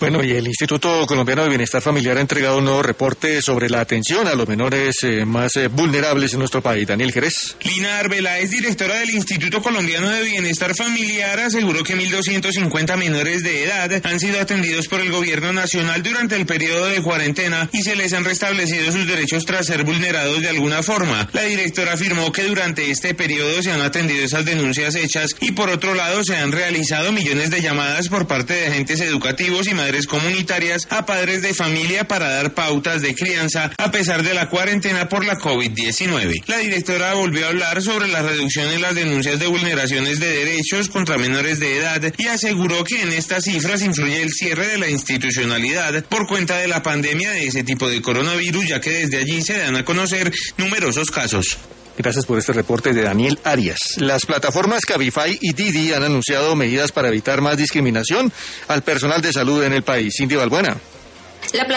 Bueno, y el Instituto Colombiano de Bienestar Familiar ha entregado un nuevo reporte sobre la atención a los menores más vulnerables en nuestro país. Daniel Jerez. Lina Arbela es directora del Instituto Colombiano de Bienestar Familiar, aseguró que 1.250 menores de edad han sido atendidos por el gobierno nacional durante el periodo de cuarentena y se les han restablecido sus derechos tras ser vulnerados de alguna forma. La directora afirmó que durante este periodo se han atendido esas denuncias hechas y por otro lado se han realizado millones de llamadas por parte de agentes educativos y madres comunitarias a padres de familia para dar pautas de crianza a pesar de la cuarentena por la COVID-19. La directora volvió a hablar sobre la reducción en las denuncias de vulneraciones de derechos contra menores de edad y aseguró que en estas cifras influye el cierre de la institucionalidad por cuenta de la pandemia de ese tipo de coronavirus, ya que desde allí se dan a conocer numerosos casos. Gracias por este reporte de Daniel Arias. Las plataformas Cabify y Didi han anunciado medidas para evitar más discriminación al personal de salud en el país. Cindy Balbuena.